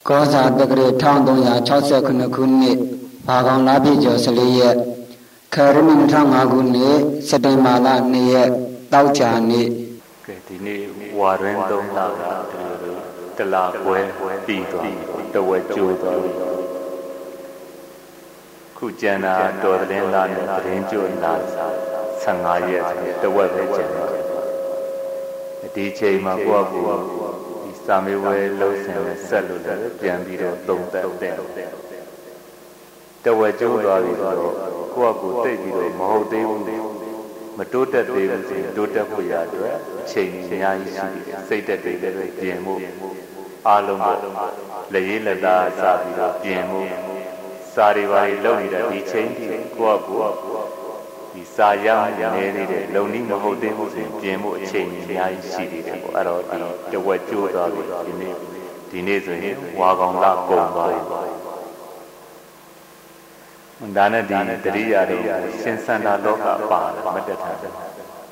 ကောဇာတက္ကရာ1369ခုနှစ်ဘာကောင်လပြည့်ကျော်14ရက်ခရစ်နှစ်2005ခုနှစ်စက်တင်ဘာလ2ရက်တောက်ကြနေ့ဒီနေ့ဝါရင်3လကတလပွဲပြီးသွားတဝက်ကျိုးသွားပြီခုကျန်တာတော်တဲ့လနဲ့သတင်းကြိုလာ15ရက်တဝက်ပဲကျန်တော့ဒီချိန်မှာကိုယ့်အကူဒီစာမေးပွဲလုံးစင်နဲ့ဆက်လို့လည်းပြန်ပြီးတော့သုံးသပ်တဲ့တဝက်ကျိုးသွားပြီဆိုတော့ကိုယ့်အကူတိတ်ပြီးတော့မဟုတ်သေးဘူးမတိုးတက်သေးဘူးဆိုရင်တိုးတက်ဖို့ရအတွက်အချိန်အများကြီးရှိတယ်စိတ်တက်တွေလည်းပြင်ဖို့အားလုံးကလက်ရည်လက်သားစပြီးတော့ပြင်ဖို့စာတွေပါလုပ်နေတာဒီချိန်ထိကိုယ့်အကူဒီစာရမ်းနေနေတဲ့လုံနီးမဟုတ်သေးဘူးဆိုရင်ပြင်ဖို့အချိန်အများကြီးရှိသေးတယ်ပေါ့အဲ့တော့ဒီတဝက်ကျိုးသွားပြီဒီနေ့ဆိုရင်ဝါကောင်လကုန်သွားပြီဒါနဲ့ဒီတရိယာတွေရှင်စန္ဒလောကပါတယ်မတက်ထားတယ်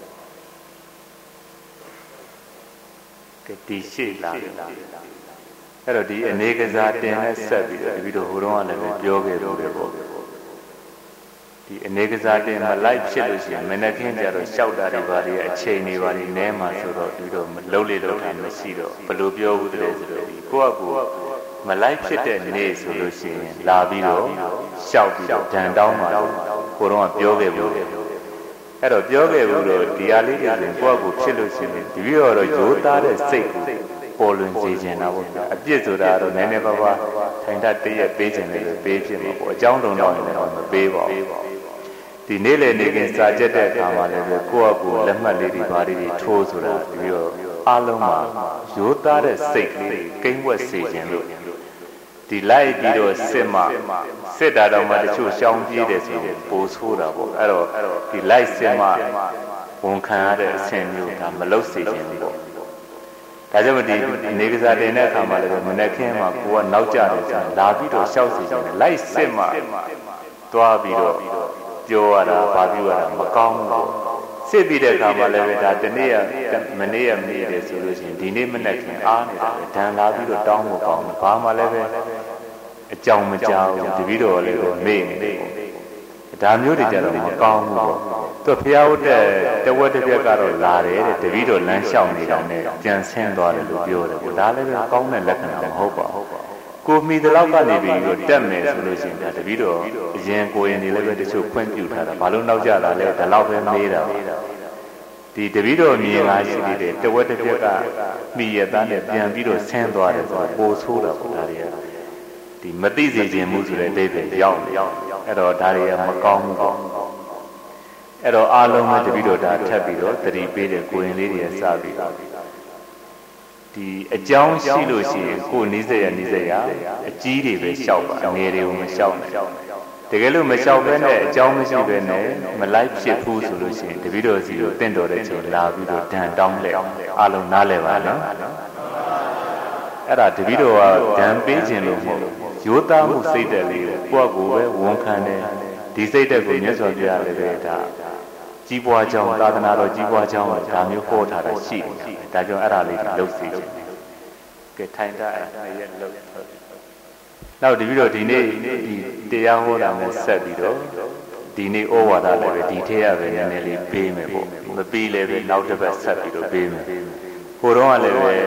ကတိရှိလာတယ်အဲ့တော့ဒီအနေကစားတင်နဲ့ဆက်ပြီးတော့တပည့်တော်ဟိုတုန်းကလည်းပြောခဲ့လို့ပဲပေါ့ဒီအနေကစားတင်မလိုက်ဖြစ်လို့ရှိရင်မနေ့ကင်းကြတော့ရှောက်တာတွေပါလေအချိန်တွေပါလေနဲမှာဆိုတော့ဒီတော့မလုံးလေတော့မရှိတော့ဘယ်လိုပြောဘူးတည်းဆိုတော့ဒီကိုယ့်အကူမလိုက်ဖြစ်တဲ့နေ့ဆိုလို့ရှိရင်လာပြီးတော့ရှောက်ပြီးတော့ဒဏ်တောင်းပါလို့ကိုတော့ပြောခဲ့ဘူးအဲ့တော့ပြောခဲ့ဘူးတော့ဒီအားလေးတွေဆိုကိုယ့်အကူဖြစ်လို့ရှိရင်ဒီပြီးတော့ရိုးသားတဲ့စိတ်ကိုပေါ်လွင်စေခြင်းတော့ဗျာအပြစ်ဆိုတာတော့နည်းနည်းပါးပါးထိုင်တတ်တည့်ရပေးခြင်းလည်းပေးဖြစ်မှာပေါ့အကြောင်းတုံတော့လည်းမပေးပါဘူးဒီနေ့လေနေခင်စာကြက်တဲ့အခါမှာလည်းကိုယ့်အကူလက်မှတ်လေးတွေဘာတွေထိုးဆိုတာပြီးတော့အားလုံးမှာရိုးသားတဲ့စိတ်ကလေးကိန်းဝက်စေခြင်းလို့ဒီလိုက်ပြီးတော့စစ်တာတော့မှတချို့ရှောင်းပြေးတယ်ဆိုရင်ပိုဆိုးတာပေါ့အဲ့တော့ဒီလိုက်စစ်မှဝန်ခံရတဲ့အဆင့်မျိုးဒါမလုပ်စေခြင်းပေါ့ဒါကြောင့်ဒီနေကစားတင်တဲ့အခါမှာလည်းမနေ့ကင်းမှာကိုကနောက်ကျတယ်ဆိုလာပြီးတော့ရှောက်စီခြင်းလိုက်စစ်မှသွားပြီးတော့ပြောရတာဘာပြောရတာမကောင်းဘူးစစ်ပြီးတဲ့အခါမှာလည်းဒါတနေ့မနေ့ရမေးတယ်ဆိုလို့ရှိရင်ဒီနေ့မနေ့ကင်းအားနေတာပဲဒဏ်လာပြီးတော့တောင်းမကောင်းဘူးဘာမှလည်းပဲအကြောင်းမကြောက်ဘူးတပည့်တော်လည်းပဲမေ့နေတယ်ဒါမျိုးတွေကြတော့မကောင်းဘူးပေါ့သူဖျားဟုတ်တဲ့တဝက်တစ်ပြက်ကတော့လာတယ်တဲ့တပည့်တော်လမ်းလျှောက်နေတာနဲ့ပြန်ဆင်းသွားတယ်လို့ပြောတယ်ပေါ့ဒါလည်းပဲကောင်းတဲ့လက္ခဏာမဟုတ်ပါဘူးကိုမိတလောက်ကနေပြီးတော့တက်မယ်ဆိုလို့ရှိရင်ဒါတပည့်တော်အရင်ကိုရင်တွေလည်းပဲတချို့ခွင့်ပြုထားတာဘာလို့နောက်ကျတာလဲဒါတော့ပဲမေးတာဒီတပည့်တော်မြင်လာရှိတဲ့တဝက်တစ်ပြက်ကမိရသားနဲ့ပြန်ပြီးတော့ဆင်းသွားတယ်ဆိုတော့ပိုဆိုးတာပေါ့ဒါတွေကဒီမသိစေခြင်းမှုဆိုတဲ့အဓိပ္ပာယ်ရောက်နေအဲ့တော့ဒါတွေကမကောင်းဘူးပေါ့အဲ့တော့အားလုံးပဲတပည့်တော်ဒါထပ်ပြီးတော့သတိပေးတဲ့ကိုရင်လေးတွေစပြီးတော့ဒီအကြောင်းရှိလို့ရှိရင်ကိုနီးစက်ရအကြီးတွေပဲလျှောက်ပါငယ်တွေကိုမလျှောက်နဲ့တကယ်လို့မလျှောက်ဘဲနဲ့အကြောင်းမရှိဘဲနဲ့မလိုက်ဖြစ်ဘူးဆိုလို့ရှိရင်တပည့်တော်စီကိုတင့်တော်တဲ့ချိန်လာပြီးတော့ဒဏ်တောင်းလဲအားလုံးနားလဲပါနော်အဲ့ဒါတပည့်တော်ကဒဏ်ပေးခြင်းလို့မဟုတ်ရိုးသားမှုစိတ်တက်လေးကိုယ့်ကိုယ်ပဲဝန်ခံတယ်ဒီစိတ်တက်ကိုမြတ်စွာဘုရားလည်းပဲဒါကြီးပွားကြောင်းသာသနာတော်ကြီးပွားကြောင်းဒါမျိုးဟောထားတာရှိတယ်ဒါကြောင့်အဲ့ဒါလေးလှုပ်စေခြင်းကဲထိုင်တာအဲ့ရက်လှုပ်နောက်တပြီးတော့ဒီနေ့ဒီတရားဟောတာနဲ့ဆက်ပြီးတော့ဒီနေ့ဩဝါဒလည်းပဲဒီထက်ရပဲနည်းနည်းလေးပေးမယ်ပေါ့မပြီးလည်းပဲနောက်တစ်ပတ်ဆက်ပြီးတော့ပေးမယ်ဟိုတော့ကလည်းပဲ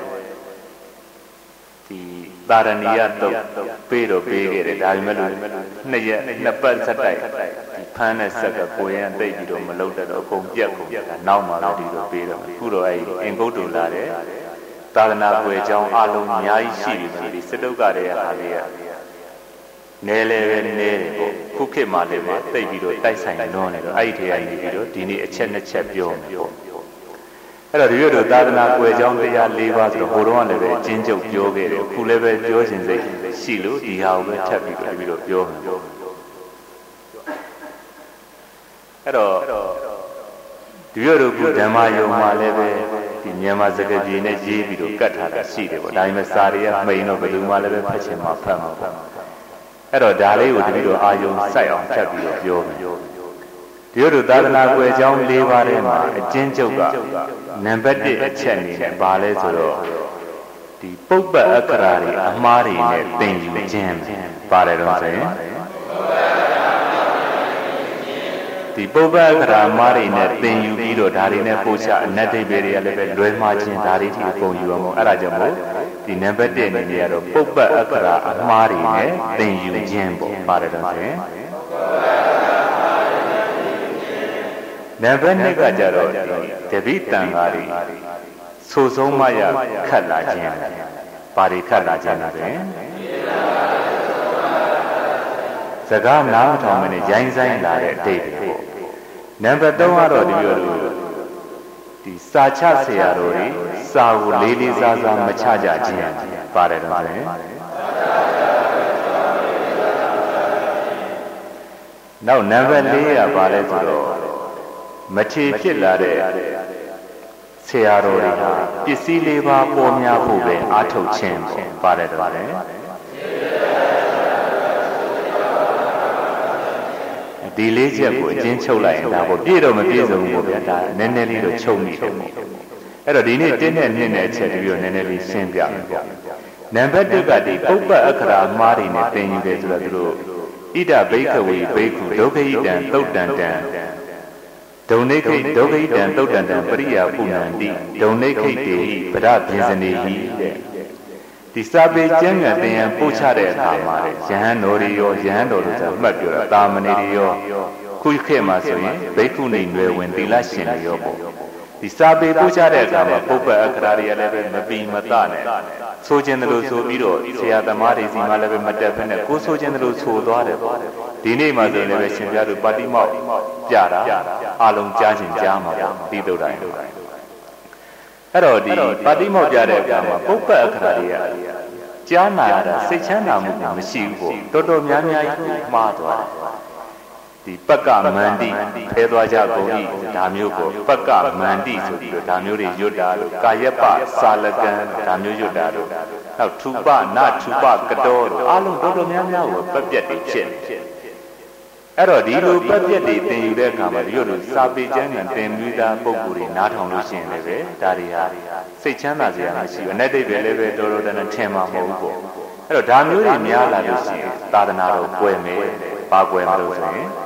ဒီသာရဏီယတုတ်ပေးတော့ပေးခဲ့တယ်ဒါပေမဲ့လို့နှစ်ပတ်ဆက်တိုက်ဒီဖမ်းတဲ့ဆက်ကကိုရန်တိတ်ပြီးတော့မလုတ်တော့အကုန်ပြက်ကုန်တာနောက်မှလည်းဒီလိုပေးတော့ခုတော့အဲ့အင်္ဂုတ္တလာတဲ့သာသနာ့ဘွယ်ကျောင်းအလုံးအများကြီးရှိပြီဒီစစ်တုတ်ကတဲ့ဟာလေးကနဲလေပဲနဲတယ်ပေါ့ခုခေတ်မှလည်းပဲတိတ်ပြီးတော့တိုက်ဆိုင်လွန်းနေတော့အဲ့ဒီထဲကနေပြီးတော့ဒီနေ့အချက်နှစ်ချက်ပြောမယ်ပေါ့အဲ့တော့ဒီလိုသာသနာ့ဘွယ်ကျောင်းတရား၄ပါးဆိုတော့ဟိုတုန်းကလည်းပဲအချင်းချုပ်ပြောခဲ့တယ်ခုလည်းပဲပြောခြင်းစိတ်ရှိလို့ဒီဟာကိုပဲထပ်ပြီးတော့ပြောမယ်အဲ့တော့ဒီလိုတို့ဓမ္မယုံမှာလည်းပဲဒီမြန်မာစကားပြေနဲ့ရေးပြီးတော့ကတ်ထားတာရှိတယ်ပေါ့ဒါပေမဲ့စာတွေကမှိန်တော့ဘယ်သူမှလည်းပဲဖတ်ချင်မှဖတ်မှာပေါ့အဲ့တော့ဒါလေးကိုတပည့်တော်အာယုံစိုက်အောင်ထပ်ပြီးတော့ပြောမယ်ဒီလိုတို့သာသနာ့ဘွယ်ကျောင်း၄ပါးထဲမှာအချင်းချုပ်ကနံပါတ်1အချက်အနေနဲ့ဘာလဲဆိုတော့ဒီဒီပုပ္ပအခရာတွေအမှားတွေနဲ့သင်ယူခြင်းပါတယ်တော့ဆိုရင်ဒီပုပ္ပအခရာအမှားတွေနဲ့သင်ယူပြီးတော့ဒါတွေနဲ့ပို့ချအနတ္တိဘေတွေကလည်းပဲလွဲမှားခြင်းဒါတွေဒီပုံယူအောင်အဲ့ဒါကြောင့်မို့ဒီနံပါတ်1အနေနဲ့ကတော့ပုပ္ပအခရာအမှားတွေနဲ့သင်ယူခြင်းပေါ့ပါတယ်တော့ဆိုရင်နံပါတ်2ကကြတော့တပိတန်ဃာတွေဆိုဆုံးမရခတ်လာခြင်းပါရီခတ်လာခြင်းလည်းစကားနားမထောင်မနဲ့ရိုင်းဆိုင်လာတဲ့အတိတ်ပေါ့နံပါတ်3ကတော့ဒီလိုဒီစာချဆရာတော်တွေစာကိုလေးလေးစားစားမချကြခြင်းပါတယ်တော့လေနောက်နံပါတ်4ကပါလဲဆိုတော့မချေဖြစ်လာတဲ့ဆရာတော်တွေဟာပစ္စည်းလေးပါးပေါ်များဖို့ပဲအားထုတ်ခြင်းပါတယ်တော့လေဒီလေးချက်ကိုအချင်းချုပ်လိုက်ရင်ဒါပေါ့ပြည့်တော့မပြည့်စုံဘူးဗျာဒါနည်းနည်းလေးတော့ချုပ်မိတယ်ပေါ့အဲ့တော့ဒီနေ့တင်းနဲ့နှစ်နဲ့အချက်တပြီးတော့နည်းနည်းလေးရှင်းပြမယ်ပေါ့နံပါတ်1ကဒီပုပ္ပအခရာအမှားတွေနဲ့သင်ယူတယ်ဆိုတော့သူတို့ဣဒဘိက္ခဝေဘိက္ခုဒုက္ခိတံသုတ်တံတံဒုံနိခိဒုက္ခိတံသုတ်တံတံပရိယာပုဏ္ဏတိဒုံနိခိတေဟိဗဒဘိဇနေဟိတဲ့ဒီစာပေကျမ်းဂန်သင်ရန်ပို့ချတဲ့အခါမှာယဟန်တော်တွေရောယဟန်တော်တို့ဆိုမှတ်ပြောတာတာမဏေတွေရောခုခေတ်မှာဆိုရင်ဘိက္ခုနီနွယ်ဝင်သီလရှင်တွေရောပေါ့ဒီစာပေပို့ချတဲ့အခါမှာပုပ္ပအခရာတွေကလည်းပဲမပီမတနဲ့ဆိုခြင်းတယ်လို့ဆိုပြီးတော့ဆရာသမားတွေစီမှာလည်းပဲမတက်ဖက်နဲ့ကိုဆိုခြင်းတယ်လို့ဆိုသွားတယ်ပေါ့ဒီနေ့မှဆိုရင်လည်းရှင်ပြတို့ပါတိမောက်ပြတာအလုံးကြားခြင်းကြားမှာပေါ့ဒီတို့တိုင်းအဲ့တော့ဒီပါတိမောက်ပြတဲ့အခါမှာပုပ္ပအခရာတွေကကြားနာရတာစိတ်ချမ်းသာမှုမရှိဘူးပေါ့တော်တော်များများကြီးမှားသွားတယ်ဒီပက္ကမန္တိဖဲသွားကြကုန်ဤဒါမျိုးပေါ့ပက္ကမန္တိဆိုပြီးတော့ဒါမျိုးတွေရွတ်တာလို့ကာယပစာလကံဒါမျိုးရွတ်တာလို့နောက်ထူပနထူပကတောတို့အလုံးတော်တော်များများကိုပက်ပြက်တွေဖြစ်နေအဲ့တော့ဒီလိုပက်ပြက်တွေသင်ယူတဲ့အခါမှာဒီလိုစာပေကျမ်းနဲ့သင်ပြီးသားပုံကိုယ်တွေနားထောင်လို့ရှိရင်လည်းပဲဒါတွေဟာစိတ်ချမ်းသာစရာမရှိဘူးအနတ္တိပဲလည်းပဲတော်တော်တန်ထင်မှာမဟုတ်ဘူးပေါ့အဲ့တော့ဒါမျိုးတွေများလာလို့ရှိရင်သာသနာတော်ကွယ်မယ်ပါကွယ်မလို့ဆိုရင်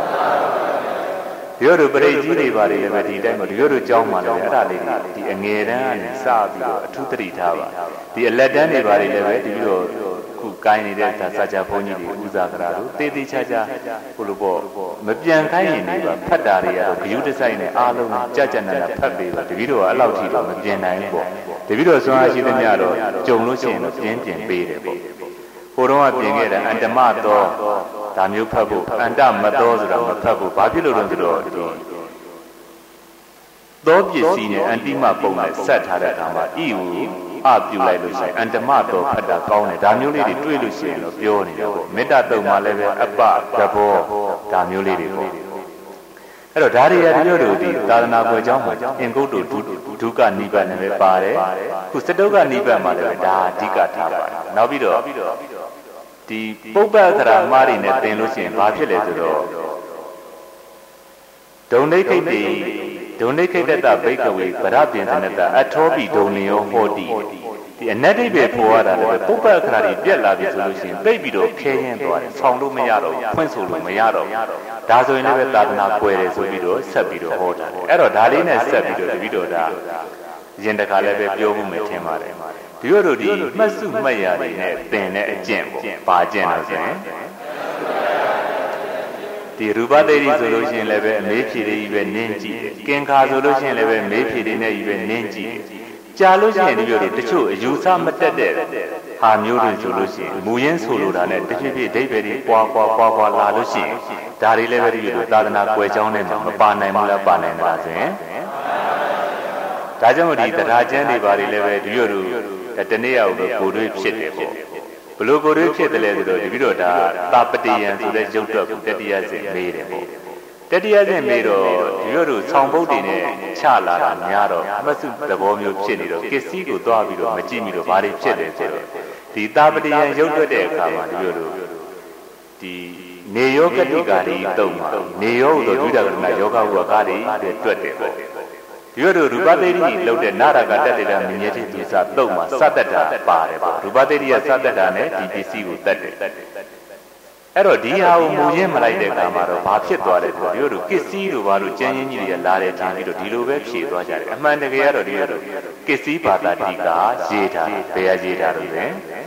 ဒီလိုပရိတ်ကြီးတွေပါလေလည်းပဲဒီတိုင်းမှာဒီလိုကြောင်းမှလည်းအဲ့ဒါလေးတွေဒီအငယ်တန်းကနေစပြီးတော့အထူးသတိထားပါဒီအလက်တန်းတွေပါလေလည်းပဲဒီလိုခုကိုင်းနေတဲ့စာကြဘုန်းကြီးတွေဥစားကြတာတို့တေးသေးချာချာဟိုလိုပေါ့မပြန်ခိုင်းရင်ဒီပါဖတ်တာတွေကတော့ဂယုတစိုက်နဲ့အားလုံးကြကြနနာဖတ်ပြီးတော့တပည့်တော်ကအဲ့လောက်ထိတော့မပြန်နိုင်ဘူးပေါ့တပည့်တော်ဆွမ်းအားရှိသမျှတော့ကြုံလို့ရှိရင်တော့ပြင်ပေးတယ်ပေါ့ဟိုတော့ကပြင်ခဲ့တာအန္တမတော်ဒါမျိုးဖတ်ဖို့အန္တမတော်ဆိုတာမဖတ်ဖို့ဘာဖြစ်လို့လဲဆိုတော့သောပစ္စည်းနဲ့အန္တိမပုံနဲ့ဆက်ထားတဲ့အခါမှာဤဟူအပြုလိုက်လို့ရှိရင်အန္တမတော်ဖတ်တာကောင်းတယ်ဒါမျိုးလေးတွေတွေ့လို့ရှိရင်တော့ပြောနေတာပေါ့မေတ္တာတုံမှာလည်းပဲအပတဘောဒါမျိုးလေးတွေပေါ့အဲ့တော့ဒါတွေရတို့တို့ဒီသာသနာ့ဘွယ်ကျောင်းမှာအင်္ဂုတ္တဒုက္ခနိဗ္ဗာန်နဲ့ပဲပါတယ်ခုစတုဂ္ဂနိဗ္ဗာန်မှာလည်းဒါအဓိကထားပါတယ်နောက်ပြီးတော့ဒီပုပ္ပအခရာမှားတွေနဲ့သင်လို့ရှိရင်ဘာဖြစ်လဲဆိုတော့ဒုံနိခိတ်တိဒုံနိခိတတဘိက္ခဝေဗရပင်စနတအထောပိဒုံလျောဟောတိဒီအနတ္တိပဲပေါ်ရတာလည်းပုပ္ပအခရာတွေပြက်လာပြီဆိုလို့ရှိရင်သိပြီးတော့ခဲရင်သွားတယ်ဆောင်းလို့မရတော့ဖွင့်ဆိုလို့မရတော့ဒါဆိုရင်လည်းသာသနာကွယ်တယ်ဆိုပြီးတော့ဆက်ပြီးတော့ဟောတာအဲ့တော့ဒါလေးနဲ့ဆက်ပြီးတော့တပိတော့ဒါရင်တခါလည်းပဲပြောမှုမယ်ထင်ပါတယ်ဒီလိုတို့ဒီမှတ်စုမှတ်ရတွေနဲ့သင်တဲ့အကျင့်ပေါ့ဘာကျင့်လို့ဆိုရင်ဒီရူပသေရီဆိုလို့ရှိရင်လည်းပဲအမေးဖြေတွေကြီးပဲနင်းကြည့်တယ်ကင်္ခါဆိုလို့ရှိရင်လည်းပဲမေးဖြေတွေနဲ့ကြီးပဲနင်းကြည့်တယ်ကြာလို့ရှိရင်ဒီလိုတွေတချို့အယူဆမတက်တဲ့ဟာမျိုးတွေဆိုလို့ရှိရင်မူရင်းဆိုလိုတာနဲ့တဖြည်းဖြည်းအဓိပ္ပာယ်တွေပွားလာလို့ရှိရင်ဒါတွေလည်းပဲဒီလိုသာသနာကွယ်ကြောင်းနဲ့မပါနိုင်ဘူးလားပါနိုင်လားဆိုရင်ဒါကြောင့်ဒီတရားကျမ်းတွေပါတွေလည်းပဲဒီလိုတနေ့ရောက်ပဲကိုယ်တွေဖြစ်တယ်ပေါ့ဘလို့ကိုယ်တွေဖြစ်တယ်လဲဆိုတော့ဒီပြီးတော့ဒါသာပတိယံဆိုတဲ့ရုပ်တော့တတိယစဉ်မေးတယ်ပေါ့တတိယစဉ်မေးတော့ဒီလိုဆောင်းပုတ်တွေနဲ့ချလာတာများတော့အမစုသဘောမျိုးဖြစ်နေတော့ကစ္စည်းကိုသွားပြီးတော့မကြည့်မိတော့ဘာတွေဖြစ်တယ်ဆိုတော့ဒီသာပတိယံရုပ်တွက်တဲ့အခါမှာဒီလိုဒီနေယောကတိကာရီတုံးမှာနေယောဆိုဒုဒကရဏယောဂဝကာရီတွက်တယ်ပေါ့ဒီလိုရူပသေရီလောက်တဲ့နာရကတက်တဲ့မြင်ရတဲ့သူစားတော့မှစတတ်တာပါတယ်ပေါ့ရူပသေရီကစတတ်တာနဲ့ဒီပစ္စည်းကိုတတ်တယ်အဲ့တော့ဒီဟာကိုမူရင်းမလိုက်တဲ့အခါမှာတော့ဘာဖြစ်သွားလဲဆိုတော့ဒီလိုကစ္စည်းလိုဘာလို့ကျန်းရင်းကြီးတွေကလာတယ်ထင်ပြီးတော့ဒီလိုပဲဖြေသွားကြတယ်အမှန်တကယ်ကတော့ဒီလိုကစ္စည်းဘာသာတိကရေးတာဘယ်ရေးတာလို့လဲ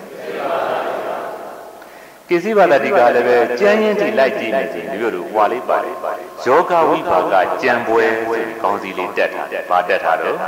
ကစ္စည်းဘာသာတိကလည်းပဲကျန်းရင်းတိလိုက်ကြည့်နေခြင်းဒီလိုဟွာလေးပါတယ်ယောဂဝိပါကကြံပွဲဆိုပြီးကောင်းစီလေးတက်တာဘာတက်တာတော့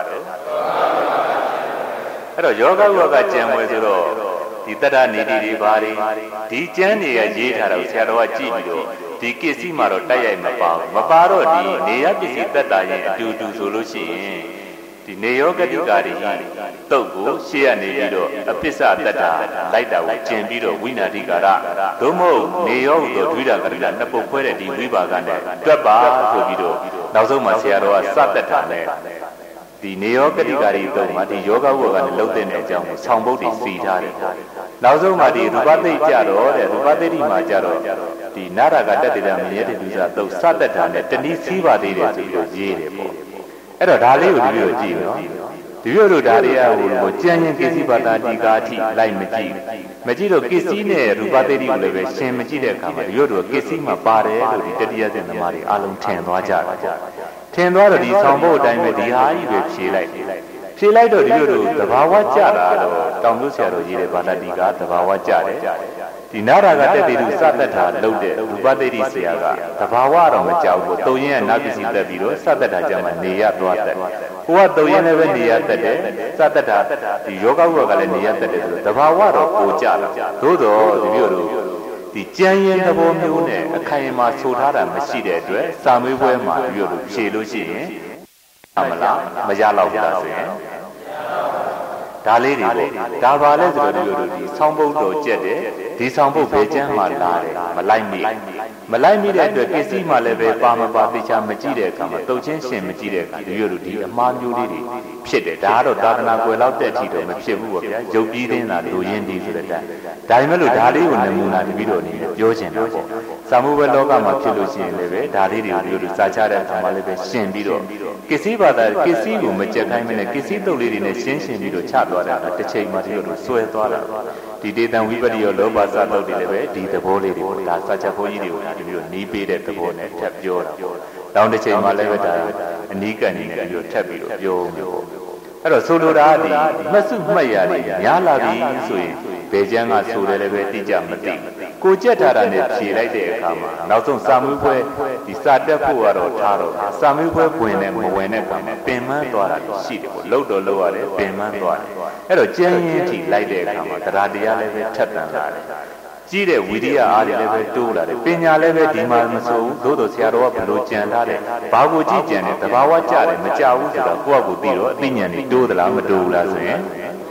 အဲ့တော့ယောဂဝိပါကကြံပွဲဆိုတော့ဒီတတ္တနေတိတွေဘာတွေဒီကျမ်းတွေကရေးထားတော့ဆရာတော်ကကြည့်ပြီးတော့ဒီကိစ္စမှာတော့တိုက်ရိုက်မပါဘူးမပါတော့ဒီနေရပစ္စည်းသက်တာရင်အတူတူဆိုလို့ရှိရင်ဒီနေယောဂတိကာတွေတုတ်ကိုရှေ့ကနေပြီးတော့အပစ္စတတ္တာလိုက်တာကိုကျင်ပြီးတော့ဝိနာတိကာရသို့မဟုတ်နေယောဟုသောဒွိဒကတိကနှစ်ပုတ်ခွဲတဲ့ဒီဝိပါကနဲ့တွက်ပါဆိုပြီးတော့နောက်ဆုံးမှာဆရာတော်ကစတတ်တာနဲ့ဒီနေယောဂတိကာရီတုံးမှာဒီယောဂဝကနဲ့လှုပ်တဲ့အကြောင်းကိုဆောင်းပုတ်တွေစီထားတယ်နောက်ဆုံးမှာဒီရူပသိကြတော့တဲ့ရူပသိတိမှာကြတော့ဒီနာရကတက်တဲ့မြင်ရတဲ့လူစားတုံးစတတ်တာနဲ့တနည်းစီးပါသေးတယ်ဆိုပြီးတော့ရေးတယ်ပေါ့အဲ့တော့ဒါလေးကိုဒီလိုကြည့်နော်ဒီလိုတို့ဒါတွေကဟိုကြံရင်ကိစ္စပါတာဒီကာထိလိုက်မကြည့်တော့ကိစ္စနဲ့ရူပသိတိကိုလည်းပဲရှင်းမကြည့်တဲ့အခါမှာဒီလိုတို့ကိစ္စမှာပါတယ်လို့ဒီတတိယသင်္သမားတွေအလုံးထင်သွားကြတာထင်သွားတော့ဒီဆောင်ဖို့အတိုင်းပဲဒီဟာကြီးပဲဖြေလိုက်တော့ဒီလိုတို့သဘာဝကြတာတော့တောင်မျိုးဆရာတော်ကြီးတဲ့ဗာလာတိကသဘာဝကြတယ်ဒီနာရကတက်တိလူစတတ်တာလှုပ်တဲ့ရူပသိတိဆရာကသဘာဝတော့မကြောက်ဘူးတုံရင်ကနာပစ္စည်းတက်ပြီးတော့စတတ်တာကြမှာနေရသွားတယ်ကိုကတုံရင်လည်းပဲနေရတက်တယ်စတတ်တာဒီယောဂဝကလည်းနေရတက်တယ်ဆိုတော့သဘာဝတော့ကိုကြတာသို့တော့ဒီလိုတို့ဒီကြံရင်သဘောမျိုးနဲ့အခိုင်အမာဆိုထားတာမရှိတဲ့အတွက်စာမေးပွဲမှာဒီလိုဖြေလို့ရှိရင်မလားမရတော့ဘူးလားဆိုရင်ဒါလေးတွေပေါ့ဒါပါလဲဆိုတော့ဒီလိုဒီဆောင်းပုတ်တော်ကြက်တယ်ဒီဆောင်းပုတ်ဘယ်ကျမ်းမှလာတယ်မလိုက်မိတဲ့အတွက်ပစ္စည်းမှလည်းပဲပါမပါသိချာမကြည့်တဲ့အခါမှာတုတ်ချင်းရှင်မကြည့်တဲ့အခါဒီလိုဒီအမှားမျိုးလေးတွေဖြစ်တယ်ဒါကတော့သာသနာကွယ်လောက်တဲ့အထိတော့မဖြစ်ဘူးပေါ့ဗျာရုပ်ပြီးတင်းတာလူရင်းဒီဆိုတဲ့ဒါပေမဲ့လို့ဒါလေးကိုနမူနာတပြီးတော့အနေနဲ့ပြောချင်တာပေါ့စာမှုပဲလောကမှာဖြစ်လို့ရှိရင်လည်းပဲဒါလေးတွေကိုဒီလိုစာချတဲ့အခါမှာလည်းပဲရှင်ပြီးတော့ကစ္စည်းဘာသာကစ္စည်းကိုမကြက်ခိုင်းမနဲ့ကစ္စည်းတုတ်လေးတွေနဲ့ရှင်းပြီးတော့ချသွားတာတစ်ချိန်မှဒီလိုဆွဲသွားတာဒီဒေသံဝိပတိရောလောဘစတုတ်တွေလည်းပဲဒီသဘောလေးတွေကိုဒါစာချက်ဘုန်းကြီးတွေကိုဒီလိုနီးပေးတဲ့သဘောနဲ့ထပ်ပြောတာတောင်းတစ်ချိန်မှလည်းပဲဒါအနီးကပ်နေတယ်ပြီးတော့ထပ်ပြီးတော့ပြောမျိုးအဲ့တော့ဆိုလိုတာဒီမှတ်စုမှတ်ရတွေများလာပြီဆိုရင်ဘယ်ကျမ်းကဆိုတယ်လည်းပဲတိကျမသိကိုကြက်ထားတာနဲ့ဖြေလိုက်တဲ့အခါမှာနောက်ဆုံးစာမေးပွဲဒီစာတက်ဖို့ကတော့ထားတော့စာမေးပွဲဝင်နဲ့မဝင်တဲ့အခါမှာပင်မသွားတာရှိတယ်ပေါ့လှုပ်တော့လှုပ်ရတယ်ပင်မသွားတယ်အဲ့တော့ကျမ်းရင်းထိလိုက်တဲ့အခါမှာတရားတရားလည်းပဲထက်တန်လာတယ်ကြီးတဲ့ဝိရိယအားတွေလည်းပဲတိုးလာတယ်ပညာလည်းပဲဒီမှာမဆိုဘူးသို့တော်ဆရာတော်ကဘယ်လိုကြံထားတယ်ဘာကိုကြည့်ကြံတယ်တဘာဝကြတယ်မကြဘူးဆိုတော့ကိုယ့်အကူသိတော့အသိဉာဏ်တွေတိုးသလားမတိုးဘူးလားဆိုရင်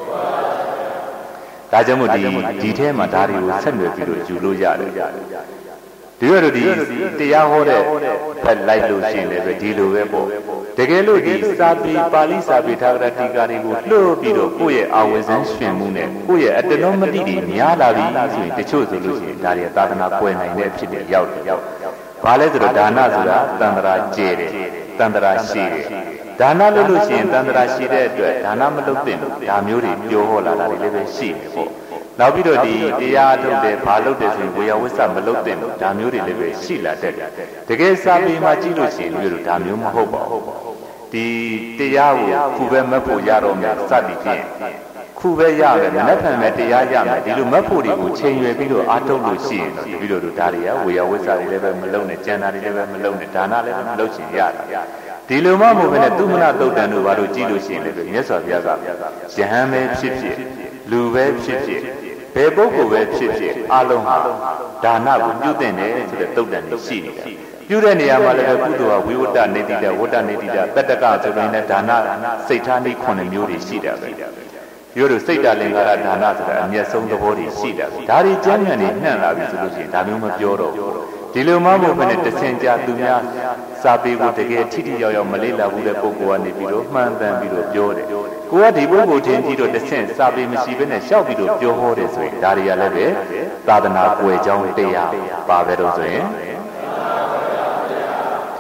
ဒါကြောင့်မို့ဒီထဲမှာဓာတ်တွေကိုဆက်နွယ်ပြီးတော့ယူလို့ရတယ်ဒီလိုဒီတရားဟောတဲ့ဖက်လိုက်လို့ရှိရင်လည်းပဲဒီလိုပဲပေါ့တကယ်လို့ဒီစာပေပါဠိစာပေထာဂရတိကာတွေကိုလှုပ်ပြီးတော့ကိုယ့်ရဲ့အာဝဇန်ရှင်မှုနဲ့ကိုယ့်ရဲ့အတ္တနောမတိတွေများလာပြီဆိုရင်တချို့ဆိုလို့ရှိရင်ဒါတွေသာသနာကွယ်နိုင်တဲ့အဖြစ်တွေရောက်တယ်ဘာလဲဆိုတော့ဒါနဆိုတာတန်ត្រာကျဲတယ်တန်ត្រာရှိတယ်ဒါနလုပ်လို့ရှိရင်တန်ត្រာရှိတဲ့အတွက်ဒါနမလုပ်သင့်ဘူးဒါမျိုးတွေပြောဟောလာတာတွေလည်းပဲရှိတယ်ပေါ့နောက်ပြီးတော့ဒီတရားထုတ်တယ်ဘာလုပ်တယ်ဆိုရင်ဝေယဝိစ္စမလုပ်သင့်ဘူးဒါမျိုးတွေလည်းပဲရှိလာတတ်တယ်တကယ်စာပေမှာကြည့်လို့ရှိရင်မျိုးဒါမျိုးမဟုတ်ပါဘူးဒီတရားကိုခုပဲမက်ဖို့ရတော့မယ်စသည်ဖြင့်ခုပဲရမယ်မနှက်ဖန်မဲ့တရားရမယ်ဒီလိုမက်ဖို့တွေကိုချိန်ရွယ်ပြီးတော့အားထုတ်လို့ရှိရင်တော့တပည့်တော်တို့ဒါတွေကဝေယဝိစ္စတွေလည်းပဲမလုပ်နဲ့ကျန်တာတွေလည်းပဲမလုပ်နဲ့ဒါနလည်းမလုပ်ချင်ရတာဒီလိုမှမဟုတ်ဘဲနဲ့သူမနာတုတ်တန်တို့ဘာလို့ကြည့်လို့ရှိရင်လည်းမြတ်စွာဘုရားကယဟန်ပဲဖြစ်ဖြစ်လူပဲဖြစ်ဖြစ်ဘယ်ပုဂ္ဂိုလ်ပဲဖြစ်ဖြစ်အလုံးဟာဒါနကိုပြုသင့်တယ်ဆိုတဲ့တုတ်တန်တွေရှိနေတယ်ပြုတဲ့နေရာမှာလည်းကုသိုလ်ကဝိဝတ္တနေတိတဝတ္တနေတိတတတ္တကဆိုရင်လည်းဒါနစိတ်ထားနည်း9မျိုးတွေရှိတာပဲပြောလို့စိတ်တလင်္ကာရဒါနဆိုတာအမျက်ဆုံးသဘောတွေရှိတာဒါတွေကျမ်းဂန်တွေနှံ့လာပြီဆိုလို့ရှိရင်ဒါမျိုးမပြောတော့ဘူးဒီလိုမှမဟုတ်ဘဲနဲ့တဆင်ကြသူများစာပေကိုတကယ်ထိထိရောက်ရောက်မလေးလာဘူးတဲ့ပုဂ္ဂိုလ်ကနေပြီးတော့မှန်တန်ပြီးတော့ပြောတယ်ကိုကဒီပုဂ္ဂိုလ်ချင်းကြည့်တော့တဆင်စာပေမရှိဘဲနဲ့ရှောက်ပြီးတော့ပြောဟောတယ်ဆိုရင်ဒါတွေကလည်းပဲသာသနာကွယ်ကြောင်းတရားပါပဲတော့ဆိုရင်ဒီ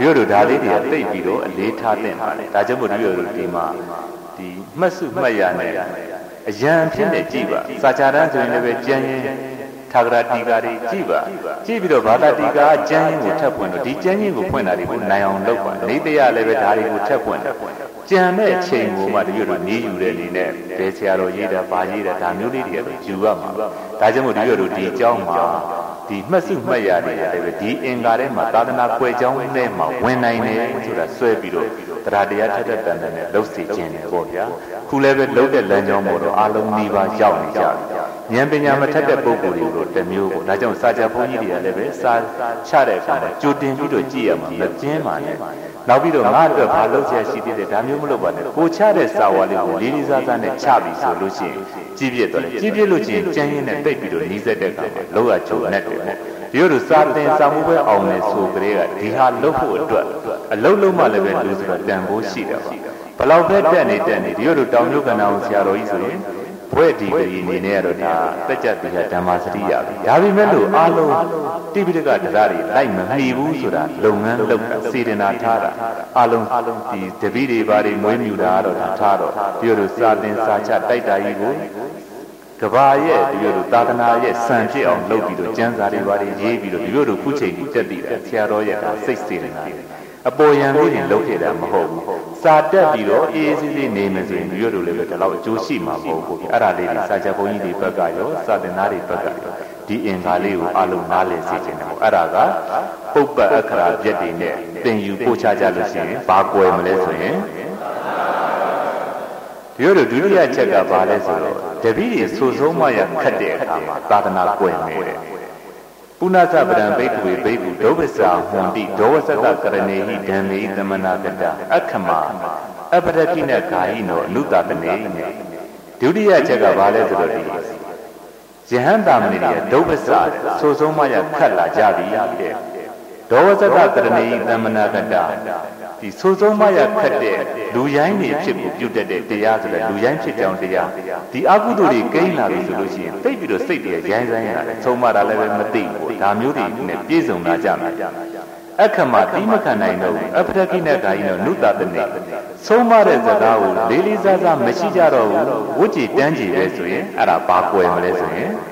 ဒီလိုဒါလေးတွေကသိပြီးတော့အလေးထားတဲ့ပါတယ်ဒါကြောင့်မို့ဒီလိုဒီမှာဒီမှတ်စုမှတ်ရနဲ့အရန်ဖြစ်နေကြည့်ပါစာချတန်းဆိုရင်လည်းကြံရင်ထာဂရတိကာတွေကြည့်ပါကြည့်ပြီးတော့ဘာသာတိကာကျမ်းရင်းကိုထပ်ဖွင့်တော့ဒီကျမ်းရင်းကိုဖွင့်တာတွေကိုနိုင်အောင်လုပ်ပါနေတရားလည်းပဲဒါတွေကိုထပ်ဖွင့်တယ်ကြံတဲ့ချိန်ကိုမှတပြည့်တော့နေယူတဲ့အနေနဲ့ဘယ်ဆရာတော်ရေးတာဘာရေးတာဒါမျိုးလေးတွေယူရမှာဒါကြောင့်မို့ဒီလိုဒီအကြောင်းမှာဒီမှတ်စုမှတ်ရတယ်လည်းပဲဒီအင်္ဂါထဲမှာသာသနာကွယ်ကြောင်းနဲ့မှာဝင်နိုင်တယ်ဆိုတာဆွဲပြီးတော့တရားတရားထက်တဲ့တန်တဲ့နဲ့လှုပ်စီခြင်းတယ်ပေါ့ဗျာခုလည်းပဲလှုပ်တဲ့လမ်းကြောင်းပေါ်တော့အလုံးကြီးပါရောက်နေကြဉာဏ်ပညာမထက်တဲ့ပုဂ္ဂိုလ်တွေကိုတမျိုးပေါ့ဒါကြောင့်စာကြဘုန်းကြီးတွေကလည်းပဲစာချတဲ့အခါမှာကြိုတင်ပြီးတော့ကြည့်ရမှာမကျင်းပါနဲ့နောက်ပြီးတော့ငါအတွက်ဘာလုပ်ရရှိသေးတယ်ဒါမျိုးမလုပ်ပါနဲ့ကိုချတဲ့စာဝါလေးကိုလေးလေးစားစားနဲ့ချပြီးဆိုလို့ရှိရင်ကြီးပြည့်သွားတယ်ကြီးပြည့်လို့ချင်းကျန်းရင်းနဲ့တိတ်ပြီးတော့နှီးစက်တဲ့အခါမှာလောက်ရချုံနဲ့တယ်ပေါ့ဒီလိုစာသင်စာမှုပဲအောင်နေဆိုကြတဲ့ကဒီဟာလုပ်ဖို့အတွက်အလုပ်လုံးမှလည်းပဲလူဆိုတာတန်ဖိုးရှိတာပါဘလောက်ပဲတက်နေဒီလိုတောင်မြို့ကဏ္ဍအောင်ဆရာတော်ကြီးဆိုရင်ဘွဲ့ဒီကလေးအနေနဲ့ကတော့ဒါတက်ကြတိဓမ္မစရိယပဲဒါပေမဲ့လို့အားလုံးတိပိဋကတရားတွေလိုက်မမှီဘူးဆိုတာလုပ်ငန်းလုပ်တာစေတနာထားတာအားလုံးဒီတပည့်တွေဘာတွေမွေးမြူတာကတော့ဒါထားတော့ဒီလိုစာသင်စာချတိုက်တာကြီးကိုကဘာရဲ့ဒီလိုသာသနာရဲ့စံဖြစ်အောင်လုပ်ပြီးတော့ကျမ်းစာတွေဘာတွေရေးပြီးတော့ဒီလိုခုချိန်ကြီးတက်တည်တယ်ဆရာတော်ရဲ့ဒါစိတ်စေတနာအပေါ်ယံလေးတွေလုပ်ခဲ့တာမဟုတ်ဘူးစာတက်ပြီးတော့အေးအေးဆေးဆေးနေမယ်ဆိုရင်ဒီလိုလည်းပဲဒီလောက်အကျိုးရှိမှာမဟုတ်ဘူးအဲ့ဒါလေးတွေစာချက်ဘုန်းကြီးတွေဘက်ကရောစာသင်သားတွေဘက်ကရောဒီအင်္ဂါလေးကိုအလုံးနားလည်စေချင်တယ်ပေါ့အဲ့ဒါကပုပ္ပအခရာပြက်တွေနဲ့သင်ယူပို့ချကြလို့ရှိရင်ဘာကွယ်မလဲဆိုရင်ဒီလိုဒုတိယချက်ကဘာလဲဆိုတော့တပည့်တွေဆိုဆုံးမရခတ်တဲ့အခါမှာသာသနာကွယ်နေတယ်ပုဏ္ဏသဗ္ဗံဘိက္ခဝေဘိက္ခုဒုဝဆာဟွန်တိဒောဝဆကကရဏေဟိဓမ္မေဟိသမနာကတအခမအပရတိနဂာယိနောအနုတတနေဒုတိယချက်ကဘာလဲဆိုတော့ဒီယဟန်တာမဏိတွေဒုဝဆာဆိုဆုံးမရခတ်လာကြပြီတဲ့ဒောဝဆကကရဏေဟိသမနာကတဒီဆိုဆုံးမရခတ်တဲ့လူရိုင်းတွေဖြစ်ကိုပြုတ်တက်တဲ့တရားဆိုတဲ့လူရိုင်းဖြစ်ကြောင်းတရားဒီအကုသိုလ်တွေကိန်းလာပြီဆိုလို့ရှိရင်သိပြီးတော့စိတ်တွေရိုင်းဆိုင်ရတယ်ဆုံးမတာလည်းပဲမသိဘူးဒါမျိုးတွေနဲ့ပြည့်စုံလာကြမှာအခမတိမခံနိုင်တော့အပရကိနဂာယိနောနုတတနေဆုံးမတဲ့စကားကိုလေးလေးစားစားမရှိကြတော့ဘူးဝတ်ကြည်တန်းကြည်ပဲဆိုရင်အဲ့ဒါဘာကွယ်မလဲဆိုရင်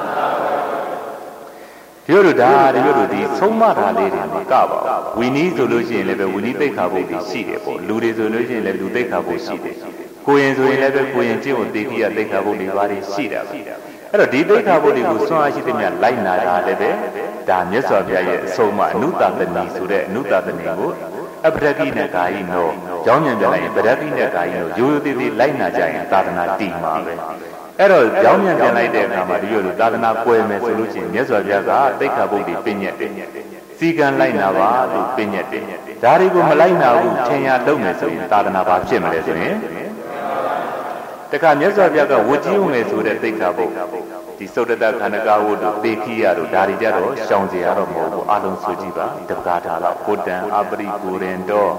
ဒီလိုဒီဆုံးမတာလေးတွေမကပါဘူးဝီနီးဆိုလို့ရှိရင်လည်းပဲဝီနီးသိက္ခာပုဒ်တွေရှိတယ်ပေါ့လူတွေဆိုလို့ရှိရင်လည်းလူသိက္ခာပုဒ်ရှိတယ်ကိုရင်ဆိုရင်လည်းပဲကိုရင်ကျင့်ဝတ်သိက္ခာသိက္ခာပုဒ်တွေဘာတွေရှိတာပဲအဲ့တော့ဒီသိက္ခာပုဒ်တွေကိုစွန့်အားရှိတဲ့မြတ်လိုက်နာတာလည်းပဲဒါမြတ်စွာဘုရားရဲ့အဆုံးအမအနုတတနီဆိုတဲ့အနုတတနီကိုအပရကိနဂာယိနောကြောင်းမြန်ပြလိုက်ရင်ပရကိနဂာယိနောရိုးရိုးသေးသေးလိုက်နာကြရင်သာသနာတည်မှာပဲအဲ့တော့ကြောင်းမြန်ပြန်လိုက်တဲ့အခါမှာဒီလိုသာသနာကွယ်မယ်ဆိုလို့ရှိရင်မြတ်စွာဘုရားကသိက္ခာပုဒ်တွေပြညတ်တယ်စီကံလိုက်နာပါလို့ပြညတ်တယ်ဒါတွေကိုမလိုက်နာဘူးထင်ရလုပ်မယ်ဆိုရင်သာသနာဘာဖြစ်မလဲဆိုရင်တခါမြတ်စွာဘုရားကဝတ်ကြီးဝင်မယ်ဆိုတဲ့သိက္ခာပုဒ်ဒီသုတ္တတခန္ဓကဝတ္တုပေခိယတို့ဒါတွေကြတော့ရှောင်ကြရတော့မဟုတ်ဘူးအလုံးဆိုကြည့်ပါတပ္ပကာထာလောက်ကိုတံအပရိကိုရင်တော့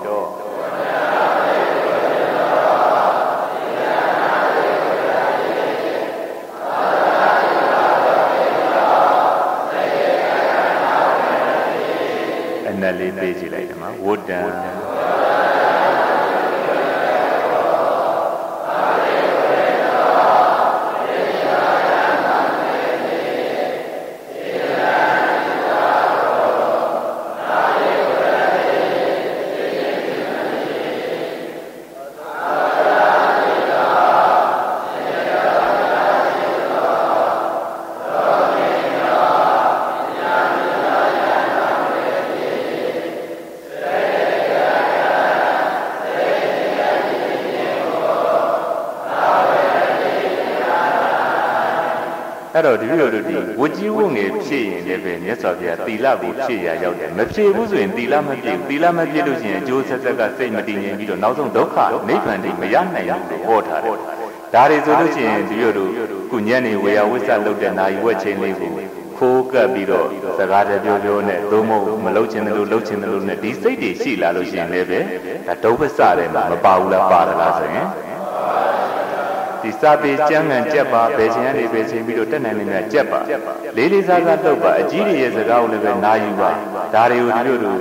အနက်လေးပေးကြည့်လိုက်တယ်မှာဝတ္တံအဲ့တော့ဒီလိုဒီဝကြီးဝုံငယ်ဖြစ်ရင်လည်းပဲမြတ်စွာဘုရားသီလကိုဖြစ်ရရောက်တယ်မဖြစ်ဘူးဆိုရင်သီလမပြည့်ဘူးသီလမပြည့်လို့ရှိရင်အကျိုးဆက်ဆက်ကစိတ်မတည်ငြိမ်ပြီးတော့နောက်ဆုံးဒုက္ခနိဗ္ဗာန်တိမရနိုင်ဘူးလို့ဟောထားတယ်ဒါတွေဆိုလို့ရှိရင်ဒီလိုကုညံ့နေဝေယဝိဆလုပ်တဲ့နာယီဝက်ချင်းလေးကိုခိုးကပ်ပြီးတော့စကားတပြောပြောနဲ့သို့မဟုတ်မလုပ်ချင်တယ်လို့လုပ်ချင်တယ်လို့နဲ့ဒီစိတ်တွေရှိလာလို့ရှိရင်လည်းပဲဒါဒုဗ္ဗစတယ်မှာမပါဘူးလားပါလားဆိုရင်ဒီစာပေကျမ်းဂန်ကြက်ပါဘယ်ချိန်ကနေဘယ်ချိန်ပြီးတော့တက်နိုင်နေမြတ်ကြက်ပါလေးလေးစားစားတော့ပါအကြီးတွေရဲ့စကားကိုလည်းပဲနာယူပါဒါတွေကိုဒီလို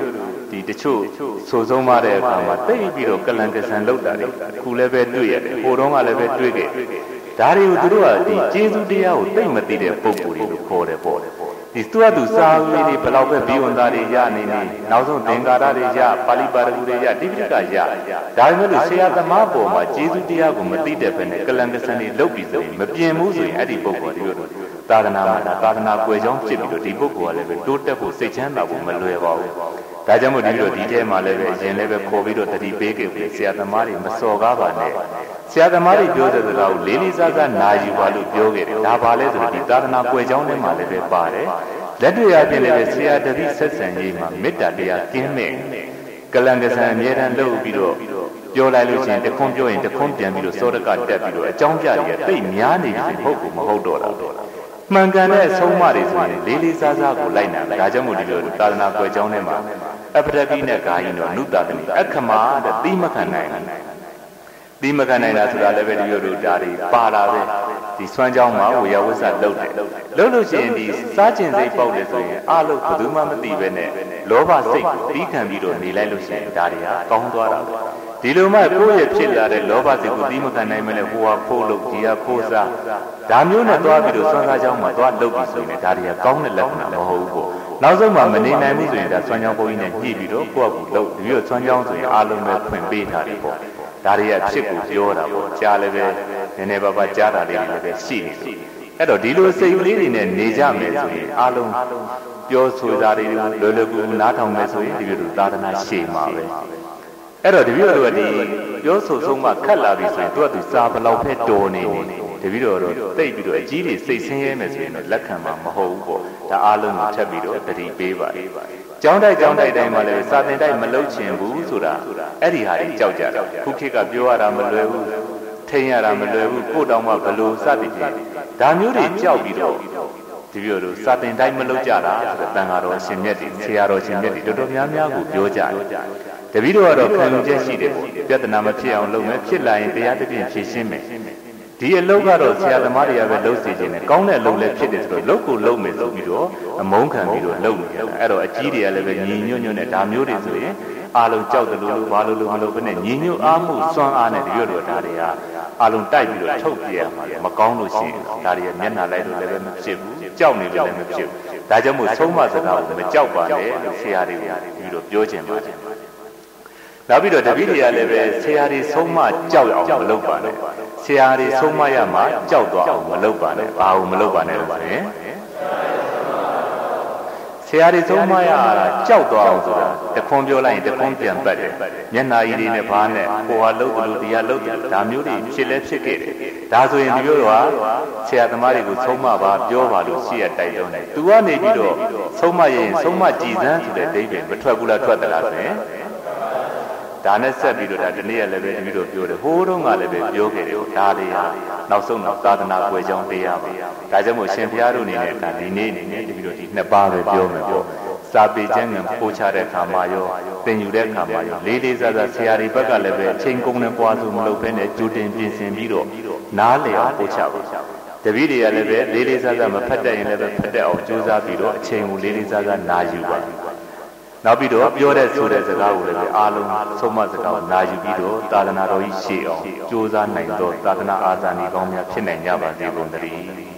ဒီတချို့ဆိုဆုံးမတဲ့အခါမှာတိတ်ပြီးတော့ကလန်ကဆန်လောက်တာလေခုလည်းပဲတွေ့ရတယ်ဟိုတုန်းကလည်းပဲတွေ့ခဲ့ဒါတွေကိုသူတို့ကဒီကျေးဇူးတရားကိုတိတ်မသိတဲ့ပုံကိုယ်တွေလို့ခေါ်တယ်ပေါ့ဒီသူစာဝေးတွေဘယ်လောက်ပဲဘီဝန်သားတွေရနေနေနောက်ဆုံးသင်္ကာရတွေရပါဠိပါရဂုတွေရတိပိဋကရဒါပေမဲ့လို့ဆရာသမားပေါ်မှာကျေးဇူးတရားကိုမသိတဲ့ဘက်နဲ့ကလန်ကဆန်တွေလုပ်ပြီးဆိုရင်မပြင်းဘူးဆိုရင်အဲ့ဒီပုံကိုယ်တွေတို့သာသနာမှာသာသနာကွယ်ကြောင်းဖြစ်ပြီးတော့ဒီပုဂ္ဂိုလ်ကလည်းပဲတိုးတက်ဖို့စိတ်ချမ်းသာဖို့မလွယ်ပါဘူးဒါကြောင့်မို့ဒီလိုဒီထဲမှာလည်းပဲအရင်လည်းပဲခေါ်ပြီးတော့တတိပေးခဲ့ပြီဆရာသမားတွေမစော်ကားပါနဲ့ဆရာသမားတွေပြောတဲ့စကားကိုလေးလေးစားစားနာယူပါလို့ပြောခဲ့တယ်ဒါပါလဲဆိုတော့ဒီသာသနာကွယ်ကြောင်းထဲမှာလည်းပဲပါတယ်လက်တွေ့အပြင်လည်းပဲဆရာတပည့်ဆက်ဆံရေးမှာမေတ္တာတရားကင်းမဲ့ကလန်ကဆန်အမြဲတမ်းလုပ်ပြီးတော့ပြောလိုက်လို့ချင်းတခွန်းပြောရင်တခွန်းပြန်ပြီးတော့စောဒကတက်ပြီးတော့အကြောင်းပြတွေကတိတ်များနေပြီဟုတ်ကူမဟုတ်တော့တာမှန်ကန်တဲ့အဆုံးအမတွေဆိုရင်လေးလေးစားစားကိုလိုက်နာဒါကြောင့်မို့ဒီလိုသာသနာကွယ်ကြောင်းထဲမှာအပတပိနဲ့ဂါယင်းတို့အနုတ္တတိအခမာတဲ့သီးမခံနိုင်သီးမခံနိုင်တာဆိုတာလည်းပဲဒီလိုတို့ဒါတွေပါလာပဲဒီဆွမ်းကြောင်းမှာဝေယဝိဇ္ဇလုပ်တယ်လုပ်လို့ရှိရင်ဒီစားကျင်စိတ်ပေါက်တယ်ဆိုရင်အလုပ်ဘယ်သူမှမသိပဲနဲ့လောဘစိတ်ကိုပြီးခံပြီးတော့နေလိုက်လို့ရှိရင်ဒါတွေကကောင်းသွားတာပဲဒီလိုမှကိုယ့်ရဲ့ဖြစ်လာတဲ့လောဘစိတ်ကိုပြီးမခံနိုင်မလဲဟိုဟာဖိုးလို့ဒီဟာဖိုးစားဒါမျိုးနဲ့သွားပြီးတော့ဆွမ်းစားကြောင်းမှာသွားလုပ်ပြီးဆိုရင်ဒါတွေကကောင်းတဲ့လက္ခဏာမဟုတ်ဘူးပေါ့နောက်ဆုံးမှမနေနိုင်ဘူးဆိုရင်ဒါဆွမ်းကြောင်းဘုန်းကြီးနဲ့ညှိပြီးတော့ကိုယ့်အကူလုပ်ပြီးတော့ဆွမ်းကြောင်းဆိုရင်အားလုံးပဲဖွင့်ပေးထားတယ်ပေါ့ဒါတွေကဖြစ်ကိုပြောတာပေါ့ကြားလည်းပဲနည်းနည်းပါးပါးကြားတာလေးတွေလည်းပဲရှိနေတယ်အဲ့တော့ဒီလိုစိတ်ကလေးတွေနဲ့နေကြမယ်ဆိုရင်အားလုံးပြောဆိုတာတွေလွယ်လွယ်ကူကူနားထောင်မယ်ဆိုရင်ဒီလိုသာသနာရှိမှာပဲအဲ့တော့တပည့်တော်တို့ကဒီပြောဆိုဆုံးမှခတ်လာပြီဆိုရင်သူစာဘလောက်ဖက်တော်နေနေတပည့်တော်တို့တိတ်ပြီးတော့အကြီးတွေစိတ်ဆင်းရဲမယ်ဆိုရင်တော့လက်ခံမှာမဟုတ်ဘူးပေါ့ဒါအားလုံးကိုထပ်ပြီးတော့တတိပေးပါတယ်ကျောင်းတိုက်တိုင်းမှာလည်းစာသင်တိုက်မလုပ်ချင်ဘူးဆိုတာအဲ့ဒီဟာတွေကြောက်ကြတာခုခေတ်ကပြောရတာမလွယ်ဘူးထိန်ရတာမလွယ်ဘူးကိုတောင်မှဘလို့စသည်ဖြင့်ဒါမျိုးတွေကြောက်ပြီးတော့ဒီပြောတို့စာသင်တိုက်မလုပ်ကြတာဆိုတော့တန်ဃာတော်ရှင်မြတ်တွေဆရာတော်ရှင်မြတ်တွေတော်တော်များများကိုပြောကြတယ်တပည့်တော်ကတော့ခံယူချက်ရှိတယ်ပေါ့ပြဿနာမဖြစ်အောင်လုပ်မယ်ဖြစ်လာရင်တရားသဖြင့်ဖြေရှင်းမယ်ဒီအလုပ်ကတော့ဆရာသမားတွေကပဲလုပ်စီခြင်းနဲ့ကောင်းတဲ့အလုပ်လည်းဖြစ်တယ်ဆိုတော့လုပ်ကိုလုပ်မယ်ဆိုပြီးတော့အမုန်းခံပြီးတော့လုပ်နေတယ်အဲ့တော့အကြီးတွေကလည်းပဲညီညွတ်ညွတ်နဲ့ဒါမျိုးတွေဆိုရင်အားလုံးကြောက်တယ်လို့ဘာလို့မလုပ်ဘဲနဲ့ညီညွတ်အားမှုစွမ်းအားနဲ့တပြည့်တော့ဒါတွေကအားလုံးတိုက်ပြီးတော့ထုတ်ပြရမှာမကောင်းလို့ရှိရင်ဒါတွေကမျက်နှာလိုက်လို့လည်းပဲမဖြစ်ဘူးကြောက်နေလို့လည်းမဖြစ်ဘူးဒါကြောင့်မို့ဆုံးမစကားကိုမကြောက်ပါနဲ့လို့ဆရာတွေကပြီးတော့ပြောခြင်းပါတယ်နောက်ပြီးတော့တပည့်တွေကလည်းပဲဆရာတွေဆုံးမကြောက်အောင်မလုပ်ပါနဲ့ဆရာတွေဆုံးမရမှာကြောက်သွားအောင်မလုပ်ပါနဲ့ဘာလို့မလုပ်ပါနဲ့လို့ဆိုရင်ဆရာတွေဆုံးမရတာကြောက်သွားအောင်ဆိုတာတခွန်းပြောလိုက်ရင်တခွန်းပြန်ပတ်တယ်မျက်နာကြီးတွေနဲ့ဘာနဲ့ဟိုဟာလှုပ်တယ်လို့တရားလှုပ်တယ်ဒါမျိုးတွေဖြစ်လဲဖြစ်ခဲ့တယ်ဒါဆိုရင်ဒီလိုတော့ဆရာသမားတွေကိုဆုံးမပါပြောပါလို့ရှိရတိုက်တော့တယ်သူကနေပြီးတော့ဆုံးမရင်ဆုံးမကြည်စမ်းဆိုတဲ့ဒိဋ္ဌိမထွက်ဘူးလားထွက်တယ်လားဆိုရင်ဒါနဲ့ဆက်ပြီးတော့ဒါဒီနေ့ကလည်းပဲတပည့်တော်ပြောတယ်ဟိုးတုန်းကလည်းပဲပြောခဲ့တယ်ဒါတွေဟာနောက်ဆုံးတော့သာသနာကွယ်ကြောင်းတရားပါဒါကြောင့်မို့ရှင်ဘုရားတို့အနေနဲ့ဒါဒီနေ့အနေနဲ့တပည့်တော်ဒီနှစ်ပါးပဲပြောမယ်ပေါ့စာပေကျမ်းကပို့ချတဲ့အခါမှာရောသင်ယူတဲ့အခါမှာရောလေးလေးစားစားဆရာတွေဘက်ကလည်းပဲအချိန်ကုန်နဲ့ပွားစုမလုပ်ဘဲနဲ့ကြိုတင်ပြင်ဆင်ပြီးတော့နားလည်အောင်ပို့ချပါတပည့်တွေကလည်းပဲလေးလေးစားစားမဖတ်တတ်ရင်လည်းပဲဖတ်တတ်အောင်ကြိုးစားပြီးတော့အချိန်ကိုလေးလေးစားစားနာယူပါနောက်ပြီးတော့ပြောတဲ့ဆိုတဲ့စကားကိုလည်းအားလုံးဆုံးမစကားကိုနာယူပြီးတော့သာသနာတော်ကြီးရှေ့အောင်ကြိုးစားနိုင်တော့သာသနာအာဇာနည်ကောင်းများဖြစ်နိုင်ကြပါစေကုန်သတည်း